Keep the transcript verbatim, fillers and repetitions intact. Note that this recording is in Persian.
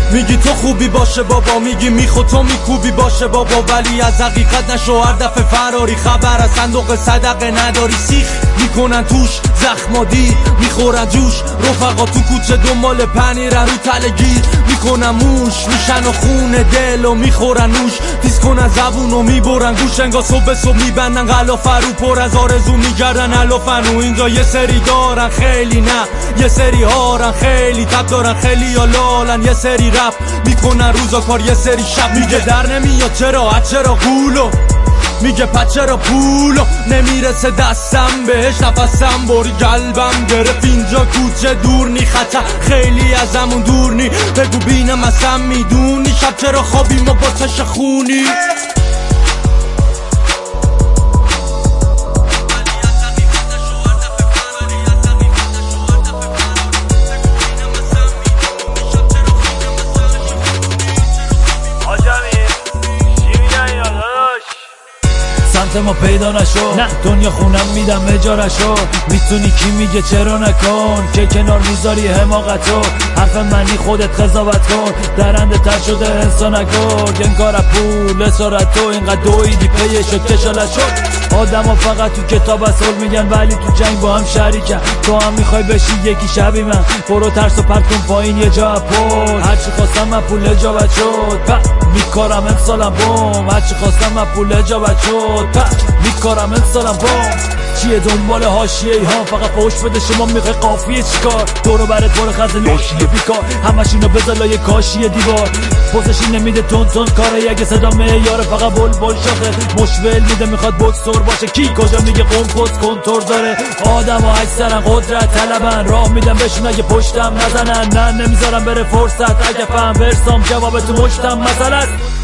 میگی تو خوبی باشه بابا، میگی میخو تو میکوبی باشه بابا، ولی از حقیقت نشو هر دفعه فراری. خبر از صندوق صدقه نداری، سیخ میکنن توش زخمادی، میخورن جوش رفقا تو کوچه دنبال پنیرن رو تلگیر، میکنن موش میشن و خون دل و میخورن نوش، تیز کنن زبون و میبرن گوش، انگار صبح صبح میبندن غلافه رو، پر از آرزو میگردن علافن. و اینجا یه سری دارن خیلی، نه یه سری هارن خیلی، تب دارن خیلی یا لالن، یه سری رپ میکنن روزا کار یه سری شب. میگه در نمیاد چرا از چرا قولو، میگه پس چرا پولو نمیرسه دستم بهش، نفسم بری قلبم گرفت اینجا کوچه دور نی، خطر خیلی ازمون دور نی، بگو بینم اصلا میدونی شب چرا خوابیم و با چش خونی. ما پیدا نشو، نه دنیا خونم میدم اجارشو، میتونی کی میگه چرا نکن، که کنار میذاری حماقتو، حرف منی خودت قضاوت کن، درنده تر شده انسان نگرد، انگار پول اسارت تو اینقدر دویدی پیه شد کشالت شد. آدم ها فقط تو کتاب از حل میگن ولی تو جنگ با هم شریکن، تو هم میخوای بشی یکی شبی من، برو ترس و پرت کن پایین یه جا پول، هرچی خواستم من پول اجابت شد، میکارم امسالم بوم، هرچی خواستم من پول اجابت شد، میکارم امسالم بوم. چیه دنبال حاشیه ای ها، فقط پوش بده شما میخوای قافیه چیکار، دورو برت برو خط لاشیه بیکار، همش اینو بذار لای کاشیه دیوار، پوزشی نمیده تون تون کاره، اگه صدا معیاره فقط بل بل شاخه، مشول میده میخواد بوکسور باشه، کی کجا میگه قم پست کنتور داره، آدم ها اکثرا قدرت طلبن، راه میدم بهشون اگه پشتم نزنن، نه نمیذارم بره فرصت، اگه فهم برسام جواب تو مشتم مثلا.